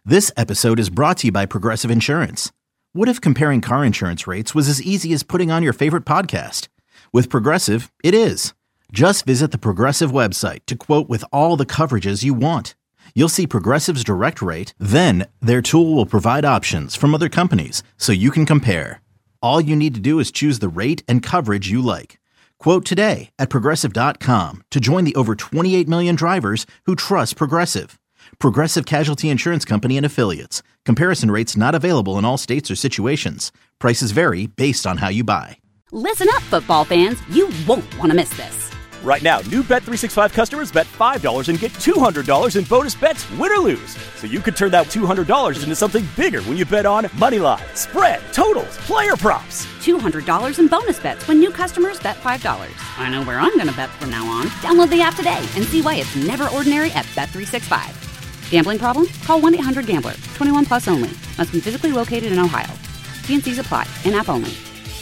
This episode is brought to you by Progressive Insurance. What if comparing car insurance rates was as easy as putting on your favorite podcast? With Progressive, it is. Just visit the Progressive website to quote with all the coverages you want. You'll see Progressive's direct rate, then their tool will provide options from other companies so you can compare. All you need to do is choose the rate and coverage you like. Quote today at Progressive.com to join the over 28 million drivers who trust Progressive. Progressive Casualty Insurance Company and Affiliates. Comparison rates not available in all states or situations. Prices vary based on how you buy. Listen up, football fans. You won't want to miss this. Right now, new Bet365 customers bet $5 and get $200 in bonus bets, win or lose. So you could turn that $200 into something bigger when you bet on money line, spread, totals, player props. $200 in bonus bets when new customers bet $5. I know where I'm going to bet from now on. Download the app today and see why it's never ordinary at Bet365. Gambling problem? Call 1-800-GAMBLER. 21 plus only. Must be physically located in Ohio. T&Cs apply. In-app only.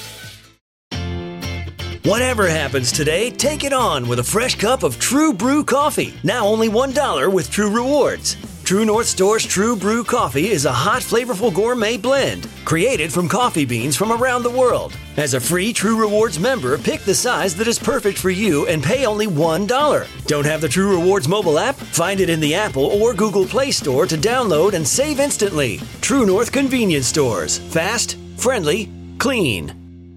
Whatever happens today, take it on with a fresh cup of True Brew coffee. Now only $1 with True Rewards. True North Store's True Brew coffee is a hot, flavorful gourmet blend created from coffee beans from around the world. As a free True Rewards member, pick the size that is perfect for you and pay only $1. Don't have the True Rewards mobile app? Find it in the Apple or Google Play Store to download and save instantly. True North Convenience Stores. Fast, friendly, clean.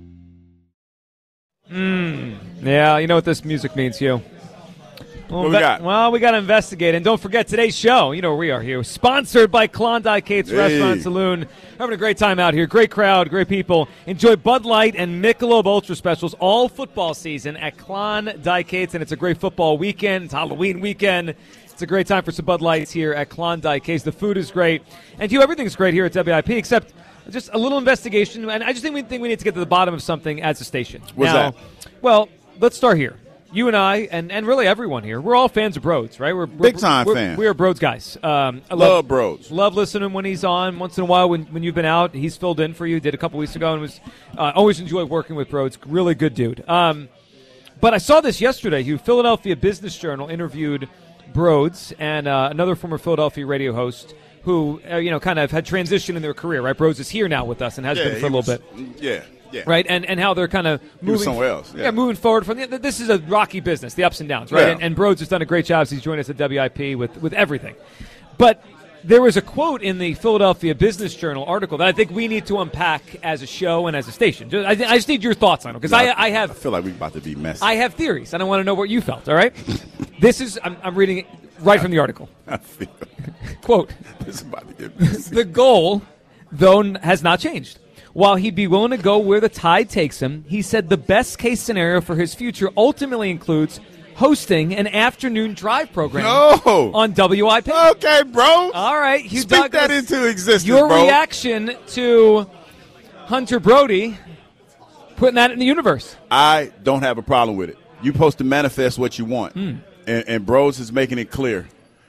Yeah, you know what this music means, Hugh. What we got? Well, we got to investigate. And don't forget, today's show, you know where we are here, sponsored by Klondike Kate's Restaurant Saloon. Having a great time out here. Great crowd, great people. Enjoy Bud Light and Michelob Ultra specials all football season at Klondike Kate's. And it's a great football weekend. It's Halloween weekend. It's a great time for some Bud Lights here at Klondike Kate's. The food is great. And, Hugh, everything's great here at WIP except just a little investigation. And I just think we need to get to the bottom of something as a station. What's that? Well, let's start here. You and I, and really everyone here, we're all fans of Broads, right? We're big-time fans. We are Broads guys. I love Broads. Love listening when he's on. Once in a while when you've been out, he's filled in for you. Did a couple weeks ago and was always enjoyed working with Broads. Really good dude. But I saw this yesterday. Philadelphia Business Journal interviewed Broads and another former Philadelphia radio host who, kind of had transitioned in their career, right? Broads is here now with us and has been for a little bit. Yeah. Right, and how they're kind of moving somewhere else. Yeah, moving forward from this is a rocky business, the ups and downs, right? Yeah. And Broads has done a great job. He's joined us at WIP with everything. But there was a quote in the Philadelphia Business Journal article that I think we need to unpack as a show and as a station. I just need your thoughts on it because I feel like we're about to be messy. I have theories, and I want to know what you felt. All right, this is I'm reading it right from the article. I feel quote: this is about to get messy. The goal, though, has not changed. While he'd be willing to go where the tide takes him, he said the best-case scenario for his future ultimately includes hosting an afternoon drive program on WIP. Okay, bro. All right. Hugh Speak Douglas, that into existence, your bro. reaction to Hunter Brody putting that in the universe. I don't have a problem with it. You're supposed to manifest what you want. And Broads is making it clear.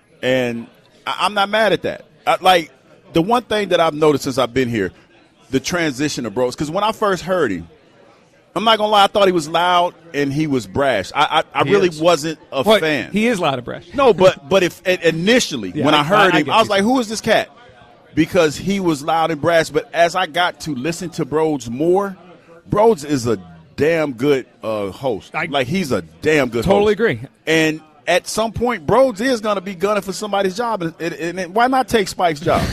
And I'm not mad at that. The one thing that I've noticed since I've been here, the transition of Broads, because when I first heard him, I'm not going to lie, I thought he was loud and he was brash. I really wasn't a fan. He is loud and brash. No, but if initially, when I heard him, I was like, who is this cat? Because he was loud and brash. But as I got to listen to Broads more, Broads is a damn good host. He's a damn good host. Totally agree. And at some point, Broads is going to be gunning for somebody's job. And why not take Spike's job?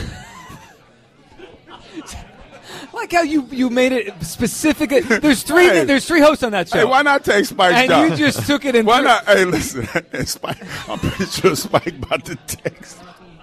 I like how you made it specific. There's three hosts on that show. Hey, why not take Spike's job? And you just took it in. Why not? Hey, listen, Spike, I'm pretty sure Spike about to text.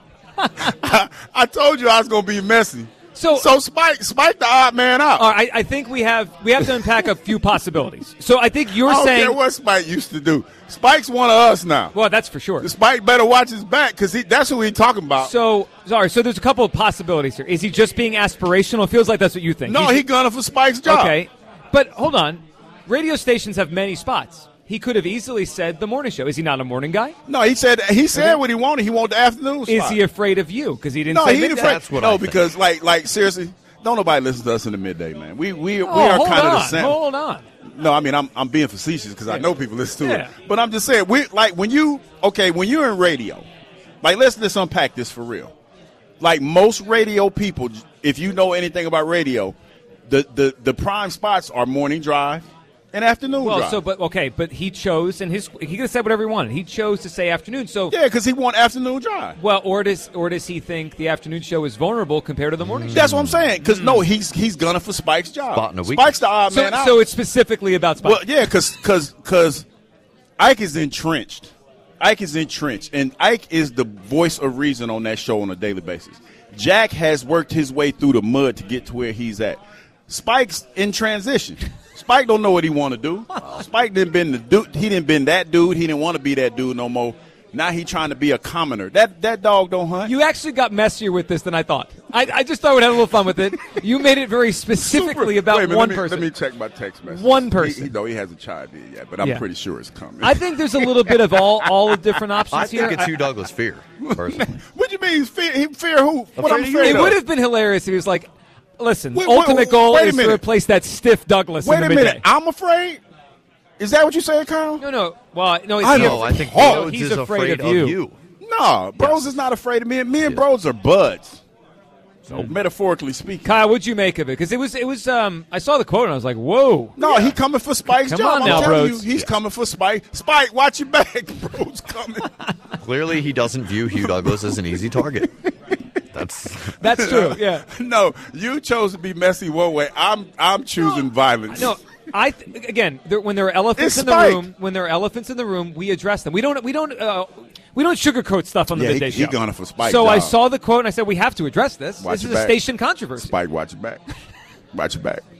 I told you I was going to be messy. So Spike the odd man out. All right, I think we have to unpack a few possibilities. So I think you're saying. I don't care what Spike used to do. Spike's one of us now. Well, that's for sure. Spike better watch his back because that's who he's talking about. So there's a couple of possibilities here. Is he just being aspirational? It feels like that's what you think. No, he's gunning for Spike's job. Okay, but hold on. Radio stations have many spots. He could have easily said the morning show. Is he not a morning guy? No, he said what he wanted. He wanted the afternoon spot. Is he afraid of you? Because he didn't say midday? He ain't afraid. No, because like seriously, don't nobody listen to us in the midday, man. We are kind of the same. Hold on. No, I mean I'm being facetious because I know people listen to it. But I'm just saying when you're in radio, let's unpack this for real. Like most radio people, if you know anything about radio, the prime spots are morning drive and afternoon drive. But he chose, and he could have said whatever he wanted. He chose to say afternoon. So yeah, because he won afternoon drive. Well, or does he think the afternoon show is vulnerable compared to the morning show? That's what I'm saying. Because no, he's gunning for Spike's job. Spot in a week. Spike's the odd man out. So it's specifically about Spike. Well, yeah, because Ike is entrenched. And Ike is the voice of reason on that show on a daily basis. Jack has worked his way through the mud to get to where he's at. Spike's in transition. Spike don't know what he want to do. Spike didn't been the dude. He didn't been that dude. He didn't want to be that dude no more. Now he trying to be a commoner. That dog don't hunt. You actually got messier with this than I thought. I just thought we'd have a little fun with it. You made it very specifically about one person. Let me check my text message. One person. He hasn't chimed in yet, but I'm pretty sure it's coming. I think there's a little bit of all the different options here. I think it's Hugh Douglas fear, personally. What do you mean fear? He fear who? What I'm afraid It of? would have been hilarious if he was like, listen, ultimate goal is to replace that stiff Douglas in the midday. Wait a minute. I'm afraid? Is that what you saying, Kyle? No. Well, no. I think Rhodes he's is afraid of you. No, Bros is not afraid of me. Me and Bros are buds. So metaphorically speaking. Kyle, what'd you make of it? Because it was. I saw the quote and I was like, whoa. No, he coming for Spike's Come job. on now, I'm telling Bros. you, he's coming for Spike. Spike, watch your back. Bros coming. Clearly, he doesn't view Hugh Douglas as an easy target. That's true. Yeah. No, you chose to be messy one way. I'm choosing violence. No. When there are elephants in the room, we address them. We don't sugarcoat stuff on the midday show. He gone for Spike. So job. I saw the quote and I said we have to address this. This is a station controversy. Spike, watch your back. Watch your back.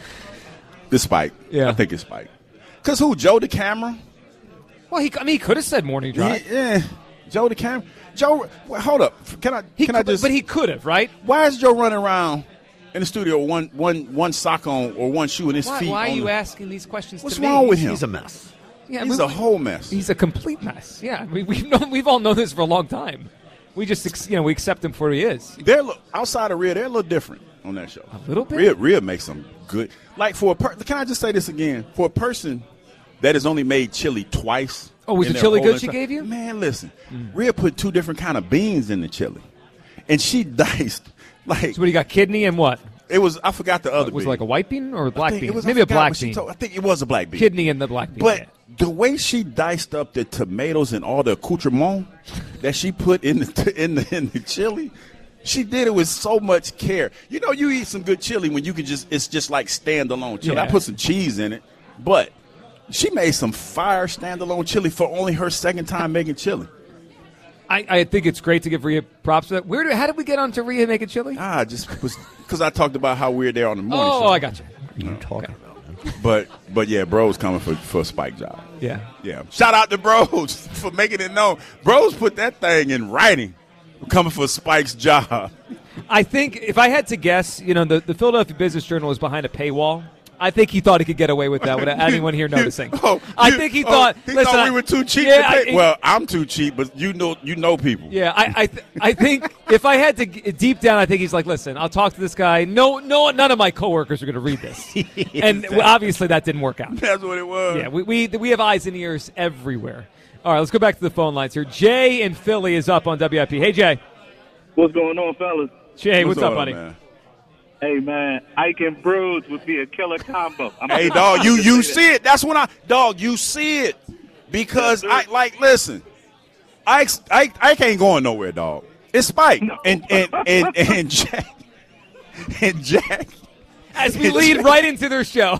This Spike. Yeah. I think it's Spike. Because who? Joe the camera? Well, he could have said morning drive. Yeah. Joe the camera. Joe, hold up. But he could have, right? Why is Joe running around in the studio one sock on or one shoe in his feet? Why are you asking these questions What's to me? wrong with him? He's a mess. Yeah, he's a whole mess. He's a complete mess. Yeah, we've all known this for a long time. We just we accept him for what he is. Outside of Rhea, they're a little different on that show. A little bit. Rhea makes some good. Like can I just say this again? For a person that has only made chili twice. Oh, was the chili good she gave you? Man, listen. Rhea put 2 different kind of beans in the chili, and she diced like. So what, you got kidney and what? It was. I forgot the other. Was bean. it like a white bean or a black bean? Was, maybe a black bean. I think it was a black bean. Kidney and the black bean. But the way she diced up the tomatoes and all the accoutrement that she put in the chili, she did it with so much care. You know, you eat some good chili when you can it's just like standalone chili. Yeah. I put some cheese in it, but she made some fire standalone chili for only her second time making chili. I think it's great to give Rhea props for that. How did we get on to Rhea making chili? Just because I talked about how weird they are on the morning show. Oh, I got you. What are you talking about? But yeah, Bros coming for a Spike job. Yeah. Shout out to Bros for making it known. Bros put that thing in writing. Coming for Spike's job. I think if I had to guess, the Philadelphia Business Journal is behind a paywall. I think he thought he could get away with that without anyone here noticing. I think he thought. He thought we were too cheap to pay. Well, I'm too cheap, but you know people. Yeah, I think if I had to deep down, I think he's like, listen, I'll talk to this guy. No, none of my coworkers are going to read this, and obviously that didn't work out. That's what it was. Yeah, we have eyes and ears everywhere. All right, let's go back to the phone lines here. Jay in Philly is up on WIP. Hey, Jay. What's going on, fellas? Jay, what's up, buddy? Man? Hey, man, Ike and Bros would be a killer combo. Hey, dog, you see it. That's when you see it. Because, listen, Ike ain't going nowhere, dog. It's Spike. No. And Jack. And Jack. As we lead right into their show.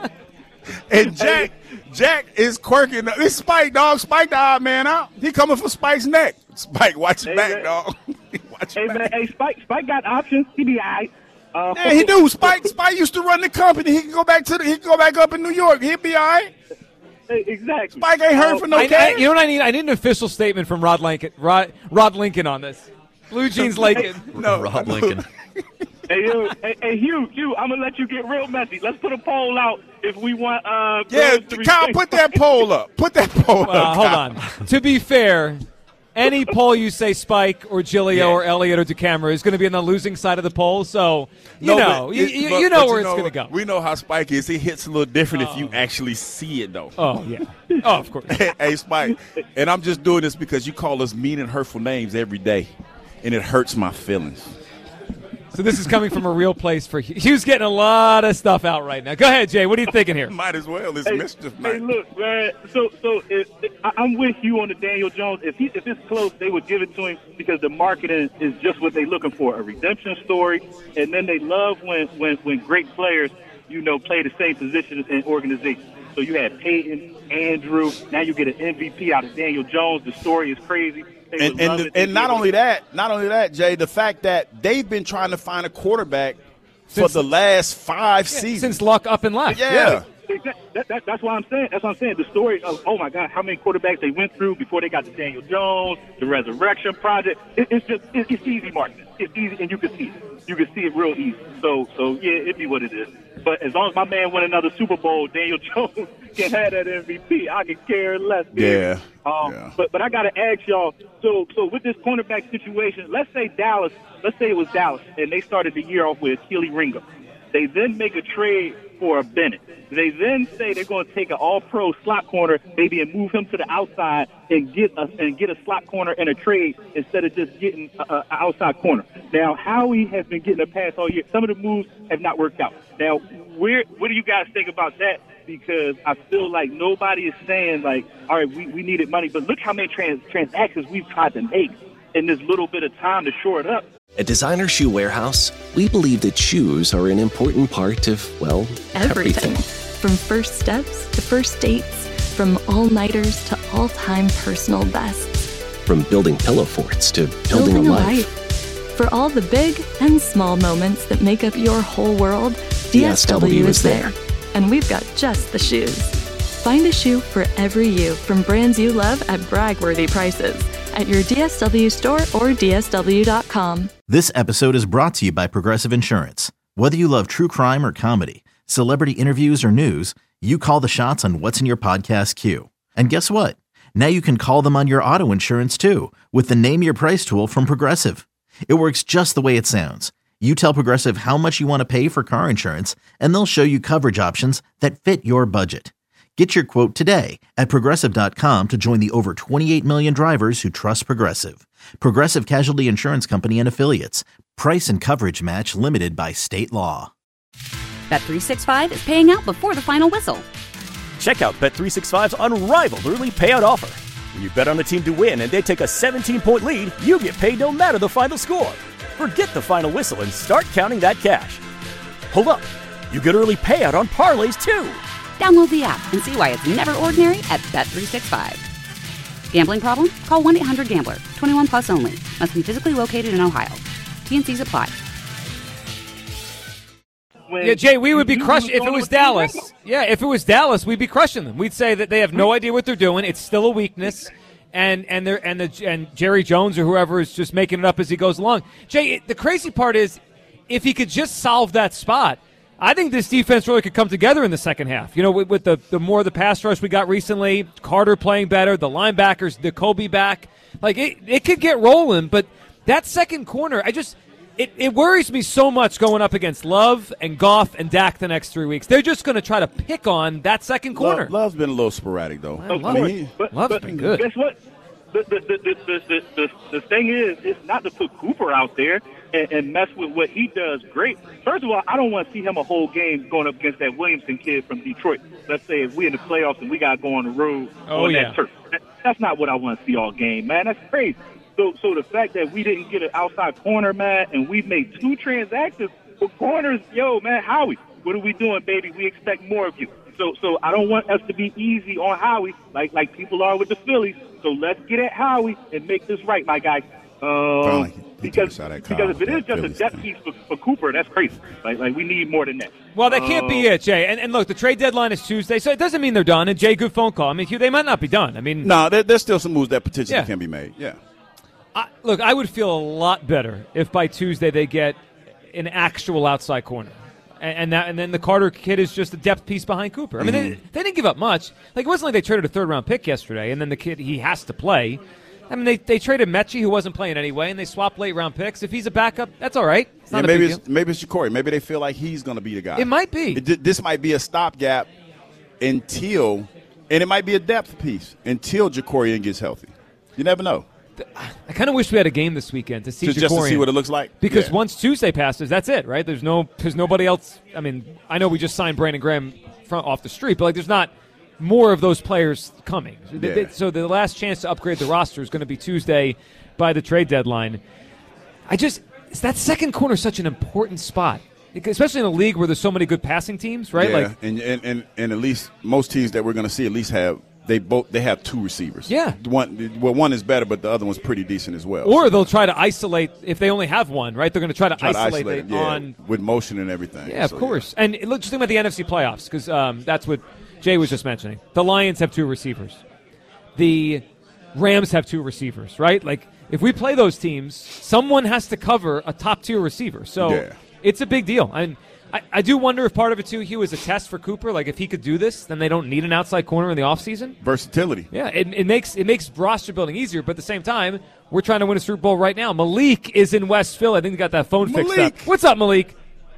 And Jack is quirking. It's Spike, dog. Spike the odd man out. He coming for Spike's neck. Spike, watch your back, dog. Watch your back. Man, Spike got options. He be all right. Yeah, he do. Spike used to run the company. He can go back up in New York. He'll be all right. Exactly. Spike ain't heard from no cash. You know what I need? I need an official statement from Rod Lincoln on this. Blue Jeans Lincoln. No, Rob Lincoln. Hey, Hugh, I'm gonna let you get real messy. Let's put a poll out if we want. Kyle, put that poll up. Put that poll up. Hold on. To be fair. Any poll you say Spike or Giglio or Elliott or DeCamera is going to be on the losing side of the poll, so you know where it's going to go. We know how Spike is. He hits a little different if you actually see it, though. Oh, yeah. Oh, of course. Hey, Spike, and I'm just doing this because you call us mean and hurtful names every day. and it hurts my feelings. So this is coming from a real place for Hugh. Hugh's getting a lot of stuff out right now. Go ahead, Jay. What are you thinking here? Might as well. It's mischief. Hey, look, man. So I'm with you on the Daniel Jones. If it's close, they would give it to him because the marketing is just what they're looking for—a redemption story. And then they love when great players, play the same position in organizations. So you had Peyton, Andrew. Now you get an MVP out of Daniel Jones. The story is crazy. And not only that, Jay, the fact that they've been trying to find a quarterback for the last 5 seasons. Since Luck up and left. Yeah. That's what I'm saying. That's what I'm saying. The story of, oh, my God, how many quarterbacks they went through before they got to Daniel Jones, the Resurrection Project. It's easy marketing. It's easy, and you can see it. You can see it real easy. So yeah, it be what it is. But as long as my man win another Super Bowl, Daniel Jones can have that MVP. I can care less. Yeah. But I got to ask y'all, so with this cornerback situation, let's say it was Dallas, and they started the year off with Keely Ringo. They then make a trade for Bennett. They then say they're going to take an all-pro slot corner, maybe, and move him to the outside and get a slot corner in a trade instead of just getting an outside corner. Now, Howie has been getting a pass all year. Some of the moves have not worked out. Now, what do you guys think about that? Because I feel like nobody is saying, like, all right, we needed money, but look how many transactions we've tried to make in this little bit of time to shore it up. At Designer Shoe Warehouse, we believe that shoes are an important part of, well, everything. From first steps to first dates, from all-nighters to all-time personal bests. From building pillow forts to building a life. For all the big and small moments that make up your whole world, DSW is there. And we've got just the shoes. Find a shoe for every you from brands you love at brag-worthy prices at your DSW store or DSW.com. This episode is brought to you by Progressive Insurance. Whether you love true crime or comedy, celebrity interviews or news, you call the shots on what's in your podcast queue. And guess what? Now you can call them on your auto insurance too with the Name Your Price tool from Progressive. It works just the way it sounds. You tell Progressive how much you want to pay for car insurance, and they'll show you coverage options that fit your budget. Get your quote today at Progressive.com to join the over 28 million drivers who trust Progressive. Progressive Casualty Insurance Company and Affiliates. Price and coverage match limited by state law. Bet365 is paying out before the final whistle. Check out Bet365's unrivaled early payout offer. When you bet on a team to win and they take a 17-point lead, you get paid no matter the final score. Forget the final whistle and start counting that cash. Hold up. You get early payout on parlays, too. Download the app and see why it's never ordinary at Bet365. Gambling problem? Call 1-800-GAMBLER. 21 plus only. Must be physically located in Ohio. T&Cs apply. Yeah, Jay, we would be crushing if it was Dallas. Yeah, if it was Dallas, we'd be crushing them. We'd say that they have no idea what they're doing. It's still a weakness, and Jerry Jones or whoever is just making it up as he goes along. Jay, the crazy part is, if he could just solve that spot, I think this defense really could come together in the second half. You know, with the more of the pass rush we got recently, Carter playing better, the linebackers, the Kobe back, like it could get rolling. But that second corner, It worries me so much going up against Love and Goff and Dak the next 3 weeks. They're just going to try to pick on that second corner. Love's been a little sporadic, though. Love's been good. Guess what? The thing is, it's not to put Cooper out there and mess with what he does great. First of all, I don't want to see him a whole game going up against that Williamson kid from Detroit. Let's say if we're in the playoffs and we got to go on the road that turf. That's not what I want to see all game, man. That's crazy. So the fact that we didn't get an outside corner, man, and we've made 2 transactions for corners, man, Howie, what are we doing, baby? We expect more of you. So I don't want us to be easy on Howie like people are with the Phillies. So let's get at Howie and make this right, my guy. Because if it is just a depth piece for Cooper, that's crazy. Like we need more than that. Well, that can't be it, Jay. And look, the trade deadline is Tuesday, so it doesn't mean they're done. And Jay, good phone call. I mean, Hugh, they might not be done. I mean, no, there's still some moves that potentially can be made. Yeah. Look, I would feel a lot better if by Tuesday they get an actual outside corner. And then the Carter kid is just a depth piece behind Cooper. I mean, they didn't give up much. Like, it wasn't like they traded a third-round pick yesterday, and then the kid, he has to play. I mean, they traded Mechie, who wasn't playing anyway, and they swapped late-round picks. If he's a backup, that's all right. It's not a big deal. Maybe it's Jacory. Maybe they feel like he's going to be the guy. It might be. This might be a stopgap until – and it might be a depth piece until Jacory gets healthy. You never know. I kind of wish we had a game this weekend to see just to see what it looks like. Because once Tuesday passes, that's it, right? There's nobody else. I mean, I know we just signed Brandon Graham off the street, but like, there's not more of those players coming. So the last chance to upgrade the roster is going to be Tuesday by the trade deadline. That second corner is such an important spot, especially in a league where there's so many good passing teams, right? Yeah, and at least most teams that we're going to see at least have. They have two receivers. Yeah. One is better, but the other one's pretty decent as well. Or they'll try to isolate if they only have one, right? They're going to try to isolate it on with motion and everything. Yeah, of course. Yeah. And look, just think about the NFC playoffs because that's what Jay was just mentioning. The Lions have two receivers. The Rams have two receivers, right? Like if we play those teams, someone has to cover a top-tier receiver. So it's a big deal. And I do wonder if part of it, too, Hugh, is a test for Cooper. Like, if he could do this, then they don't need an outside corner in the offseason. Versatility. Yeah, it makes roster building easier, but at the same time, we're trying to win a Super Bowl right now. Malik is in West Philly. I think he got that phone fixed up. What's up, Malik?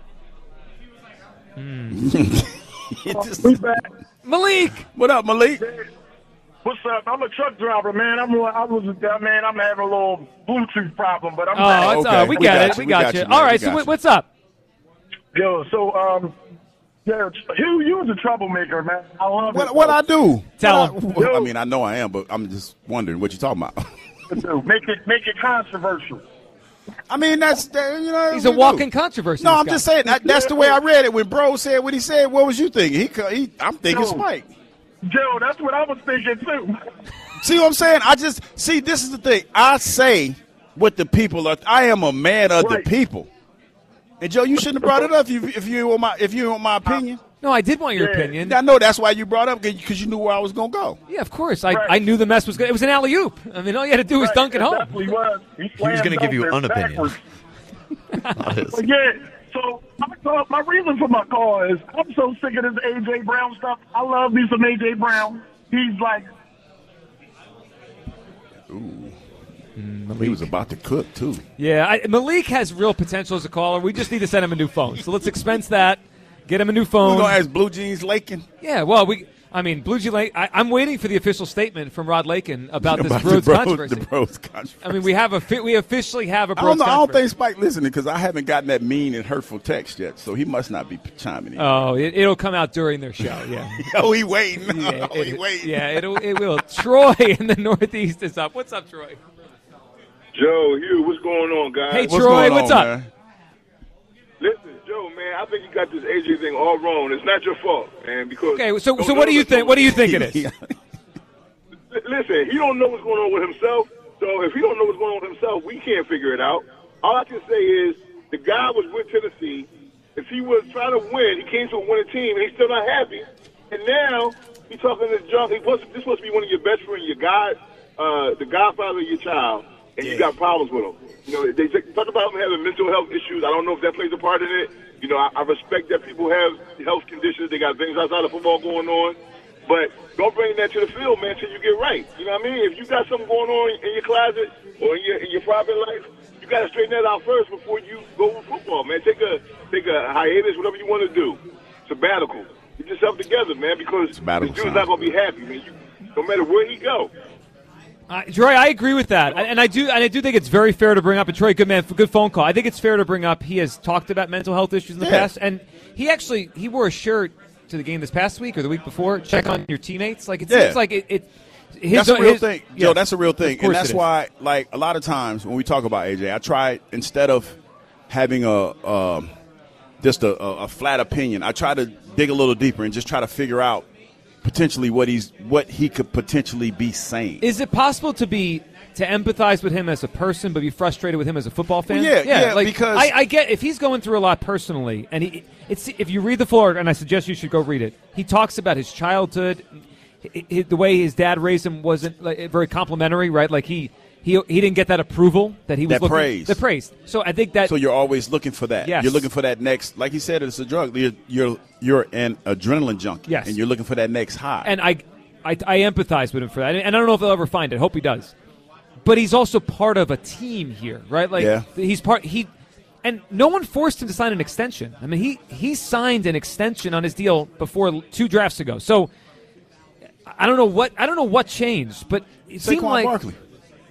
Malik! What up, Malik? What's up? I'm a truck driver, man. I'm having a little Bluetooth problem, but I'm back. Okay. We got you. All right, so what's up? Yo, so, Hugh, you was a troublemaker, man. I love it. What I do? Tell him. I mean, I know I am, but I'm just wondering what you're talking about. Make it controversial. I mean, he's a walking controversy. No, I'm just saying that's the way I read it. When Bro said what he said, what was you thinking? I'm thinking Spike. Joe, that's what I was thinking too. See what I'm saying? This is the thing. I say what the people are. I am a man of the people. And Joe, you shouldn't have brought it up if you want my opinion. No, I did want your opinion. I know that's why you brought it up, because you knew where I was going to go. Yeah, of course. I knew the mess was good. It was an alley-oop. I mean, all you had to do was dunk it home. He was going to give you an opinion. Yeah, so my reason for my call is I'm so sick of this A.J. Brown stuff. I love me some A.J. Brown. He's like... Ooh. He was about to cook, too. Yeah, Malik has real potential as a caller. We just need to send him a new phone. So let's expense that, get him a new phone. We're going to ask Blue Jeans Lakin. Yeah, well, Blue Jeans Lakin, I'm waiting for the official statement from Rod Lakin about this Broads controversy. The Broads controversy. I mean, we officially have a Broads controversy. I don't think Spike listening, because I haven't gotten that mean and hurtful text yet, so he must not be chiming in. Oh, it'll come out during their show, yeah. He waiting. He waiting. Yeah, it will. Troy in the Northeast is up. What's up, Troy? Joe, Hugh, what's going on, guys? Hey, Troy, what's up? Man? Listen, Joe, man, I think you got this AJ thing all wrong. It's not your fault, man. Because so what do you think? What do you think it is? Listen, he don't know what's going on with himself. So if he don't know what's going on with himself, we can't figure it out. All I can say is the guy was with Tennessee. If he was trying to win, he came to a winning team, and he's still not happy. And now he's talking this junk. This supposed to be one of your best friends, the godfather of your child. And you got problems with them. You know, they talk about them having mental health issues. I don't know if that plays a part in it. You know, I respect that people have health conditions. They got things outside of football going on. But don't bring that to the field, man, till you get right. You know what I mean? If you got something going on in your closet or in your private life, you got to straighten that out first before you go with football, man. Take a hiatus, whatever you want to do. Sabbatical. Get yourself together, man, because this dude's not going to be happy, man. No matter where he go. Troy, I agree with that, and I do think it's very fair to bring up. And Troy, good man, good phone call. I think it's fair to bring up. He has talked about mental health issues in the past, and he wore a shirt to the game this past week or the week before. Check on your teammates. Like it seems like that's a real thing, Joe. That's a real thing, and that's why, like a lot of times when we talk about AJ, I try instead of having just a flat opinion, I try to dig a little deeper and just try to figure out potentially what he could potentially be saying. Is it possible to empathize with him as a person, but be frustrated with him as a football fan? Well, yeah. Like, because I get if he's going through a lot personally, and if you read the floor, and I suggest you should go read it. He talks about his childhood, the way his dad raised him wasn't very complimentary, right? Like he didn't get that approval that he was looking praise. The praise. So I think that. So you're always looking for that. Yes. You're looking for that next. Like he said, it's a drug. You're an adrenaline junkie. Yes. And you're looking for that next high. And I empathize with him for that. And I don't know if he'll ever find it. Hope he does. But he's also part of a team here, right? Like he's part. And no one forced him to sign an extension. I mean, he signed an extension on his deal before 2 drafts ago. So I don't know what changed, but it seemed like. Barkley.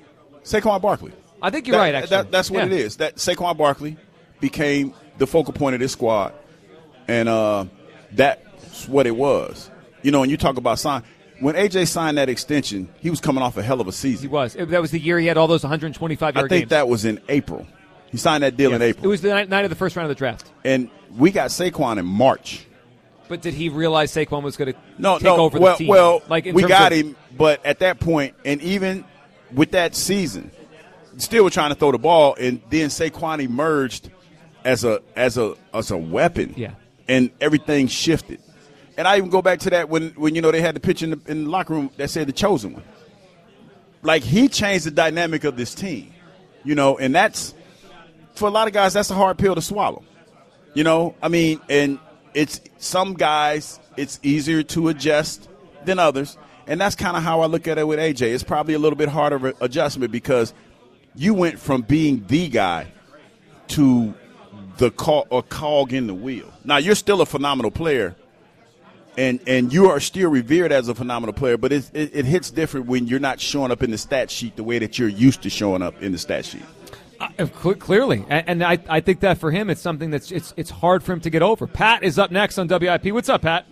Saquon Barkley. I think you're right, actually. That's what it is. That Saquon Barkley became the focal point of this squad, and that's what it was. You know, and you talk about when A.J. signed that extension, he was coming off a hell of a season. He was. That was the year he had all those 125-yard games. I think that was in April. He signed that deal in April. It was the night of the first round of the draft. And we got Saquon in March. But did he realize Saquon was going to take over the team? Well, we got him, but at that point, and even with that season, still were trying to throw the ball, and then Saquon emerged as a weapon. Yeah. And everything shifted. And I even go back to that when you know they had the picture in the locker room that said the chosen one. Like, he changed the dynamic of this team, you know, and that's, for a lot of guys, that's a hard pill to swallow. You know, I mean, and it's some guys, it's easier to adjust than others, and that's kind of how I look at it with AJ. It's probably a little bit harder of an adjustment because you went from being the guy to the cog in the wheel. Now, you're still a phenomenal player. And you are still revered as a phenomenal player, but it hits different when you're not showing up in the stat sheet the way that you're used to showing up in the stat sheet. Clearly, and I think that for him, it's something that's it's hard for him to get over. Pat is up next on WIP. What's up, Pat?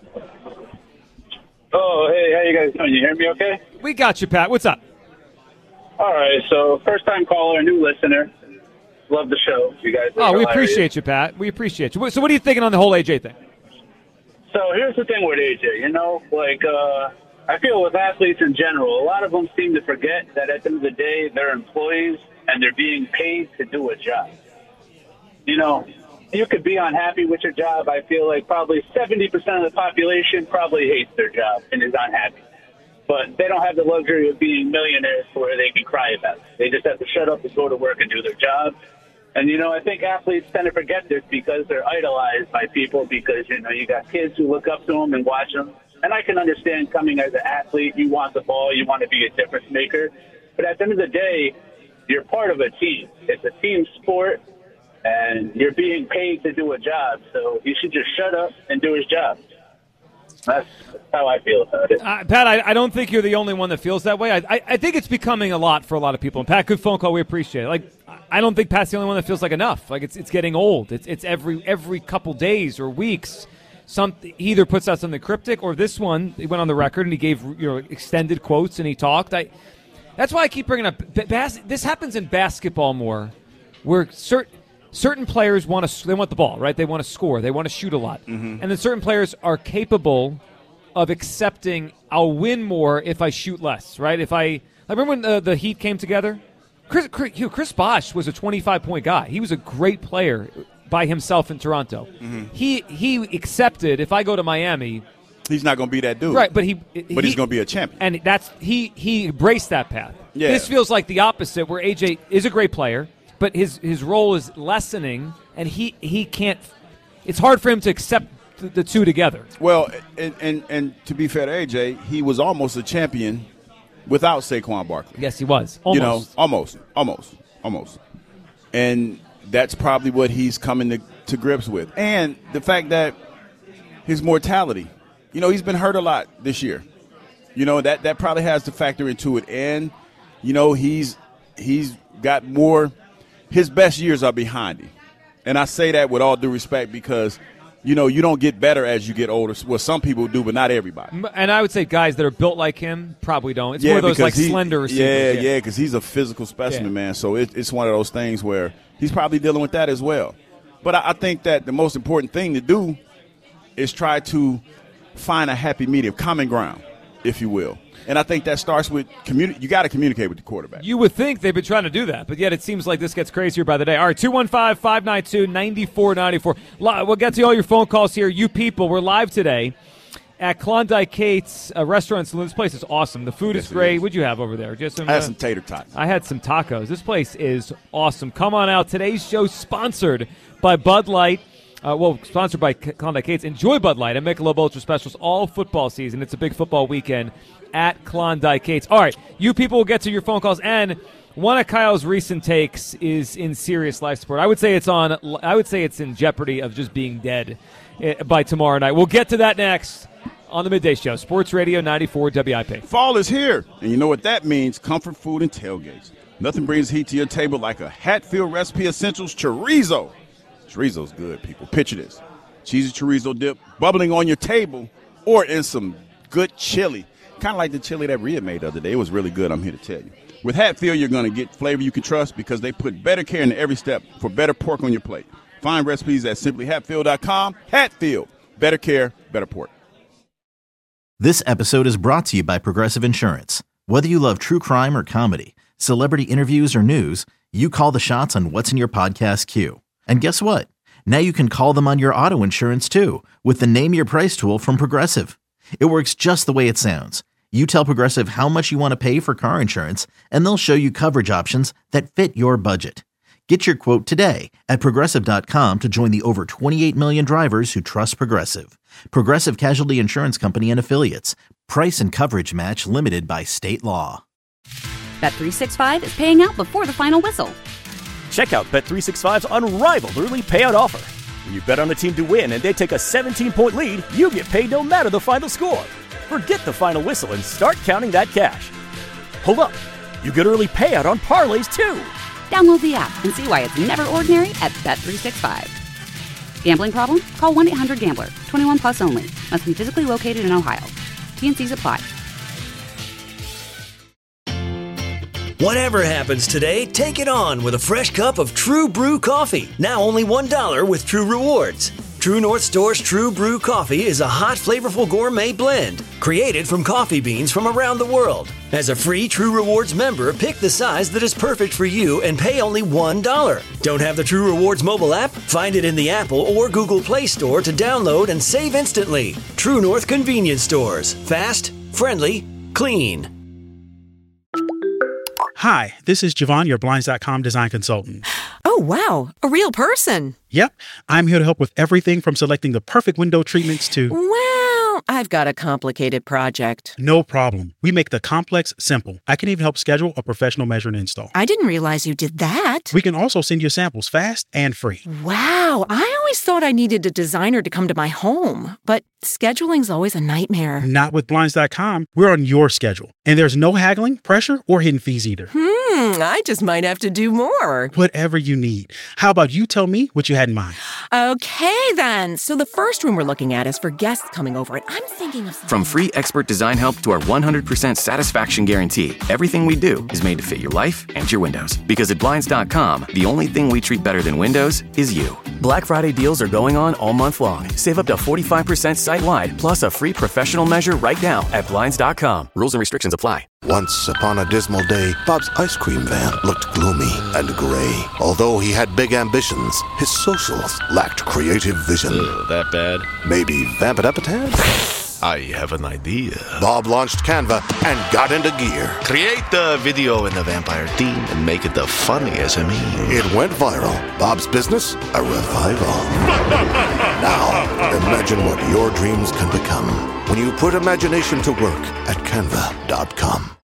Oh, hey, how you guys doing? You hear me okay? We got you, Pat. What's up? All right, so first-time caller, new listener. Love the show. You guys are we hilarious. appreciate you, Pat. We appreciate you. So what are you thinking on the whole AJ thing? So here's the thing with AJ, you know, like I feel with athletes in general, a lot of them seem to forget that at the end of the day, they're employees and they're being paid to do a job. You know, you could be unhappy with your job. I feel like probably 70% of the population probably hates their job and is unhappy. But they don't have the luxury of being millionaires where they can cry about it. They just have to shut up and go to work and do their job. And, you know, I think athletes tend to forget this because they're idolized by people because, you know, you got kids who look up to them and watch them. And I can understand coming as an athlete, you want the ball, you want to be a difference maker. But at the end of the day, you're part of a team. It's a team sport, and you're being paid to do a job. So he should just shut up and do his job. That's how I feel about it. Pat, I don't think you're the only one that feels that way. I think it's becoming a lot for a lot of people. And Pat, good phone call. We appreciate it. Like, I don't think Pat's the only one that feels like enough. Like, it's getting old. It's every couple days or weeks, he either puts out something cryptic, or this one, he went on the record and he gave extended quotes and he talked. That's why I keep bringing up this happens in basketball more, where certain players want the ball, right? They want to score. They want to shoot a lot. Mm-hmm. And then certain players are capable of accepting, I'll win more if I shoot less, right? I remember when the Heat came together. Chris Bosh was a 25-point guy. He was a great player by himself in Toronto. Mm-hmm. He accepted, if I go to Miami, he's not going to be that dude. Right, but he's going to be a champion. And he embraced that path. Yeah. This feels like the opposite, where AJ is a great player, but his role is lessening, and he can't. It's hard for him to accept the two together. Well, and to be fair to AJ, he was almost a champion without Saquon Barkley. Yes, he was. Almost. You know, almost. And that's probably what he's coming to grips with, and the fact that his mortality. You know, he's been hurt a lot this year. You know, that probably has to factor into it, and you know he's got more. His best years are behind him. And I say that with all due respect because, you know, you don't get better as you get older. Well, some people do, but not everybody. And I would say guys that are built like him probably don't. It's more of those, like, slender receivers. Yeah, because he's a physical specimen, man. So it's one of those things where he's probably dealing with that as well. But I think that the most important thing to do is try to find a happy medium, common ground, if you will. And I think that starts with you got to communicate with the quarterback. You would think they've been trying to do that, but yet it seems like this gets crazier by the day. All right, 215-592-9494. We'll get to all your phone calls here. You people, we're live today at Klondike Kate's Restaurant and Saloon. This place is awesome. The food is great. What'd you have over there? Just some, I had some tater tots. I had some tacos. This place is awesome. Come on out. Today's show sponsored by Bud Light. Sponsored by Klondike Kate's. Enjoy Bud Light and Michelob Ultra specials all football season. It's a big football weekend at Klondike Kate's. All right, you people will get to your phone calls, and one of Kyle's recent takes is in serious life support. I would say it's in jeopardy of just being dead by tomorrow night. We'll get to that next on the Midday Show. Sports Radio 94 WIP. Fall is here, and you know what that means: comfort food and tailgates. Nothing brings heat to your table like a Hatfield Recipe Essentials chorizo. Chorizo's good, people. Picture this. Cheesy chorizo dip bubbling on your table or in some good chili. Kind of like the chili that Rhea made the other day. It was really good, I'm here to tell you. With Hatfield, you're going to get flavor you can trust because they put better care into every step for better pork on your plate. Find recipes at simplyhatfield.com. Hatfield. Better care, better pork. This episode is brought to you by Progressive Insurance. Whether you love true crime or comedy, celebrity interviews or news, you call the shots on what's in your podcast queue. And guess what? Now you can call them on your auto insurance too with the Name Your Price tool from Progressive. It works just the way it sounds. You tell Progressive how much you want to pay for car insurance, and they'll show you coverage options that fit your budget. Get your quote today at Progressive.com to join the over 28 million drivers who trust Progressive. Progressive Casualty Insurance Company and Affiliates. Price and coverage match limited by state law. Bet365 is paying out before the final whistle. Check out Bet365's unrivaled early payout offer. When you bet on a team to win and they take a 17-point lead, you get paid no matter the final score. Forget the final whistle and start counting that cash. Hold up. You get early payout on parlays, too. Download the app and see why it's never ordinary at Bet365. Gambling problem? Call 1-800-GAMBLER. 21 plus only. Must be physically located in Ohio. T&Cs apply. Whatever happens today, take it on with a fresh cup of True Brew coffee. Now only $1 with True Rewards. True North Store's True Brew coffee is a hot, flavorful gourmet blend created from coffee beans from around the world. As a free True Rewards member, pick the size that is perfect for you and pay only $1. Don't have the True Rewards mobile app? Find it in the Apple or Google Play Store to download and save instantly. True North Convenience Stores. Fast, friendly, clean. Hi, this is Javon, your Blinds.com design consultant. Oh, wow. A real person. Yep. I'm here to help with everything from selecting the perfect window treatments to... Well, I've got a complicated project. No problem. We make the complex simple. I can even help schedule a professional measure and install. I didn't realize you did that. We can also send you samples fast and free. Wow. I always thought I needed a designer to come to my home, but scheduling's always a nightmare. Not with Blinds.com. We're on your schedule. And there's no haggling, pressure, or hidden fees either. I just might have to do more. Whatever you need. How about you tell me what you had in mind? Okay, then. So the first room we're looking at is for guests coming over, and I'm thinking of something. From free expert design help to our 100% satisfaction guarantee, everything we do is made to fit your life and your windows. Because at Blinds.com, the only thing we treat better than windows is you. Black Friday deals are going on all month long. Save up to 45% site-wide, plus a free professional measure right now at Blinds.com. Rules and restrictions apply. Once upon a dismal day, Bob's ice cream van looked gloomy and gray. Although he had big ambitions, his socials lacked creative vision. That bad? Maybe vamp it up a tad? I have an idea. Bob launched Canva and got into gear. Create the video in the vampire theme and make it the funniest meme. It went viral. Bob's business, a revival. Now, imagine what your dreams can become when you put imagination to work at Canva.com.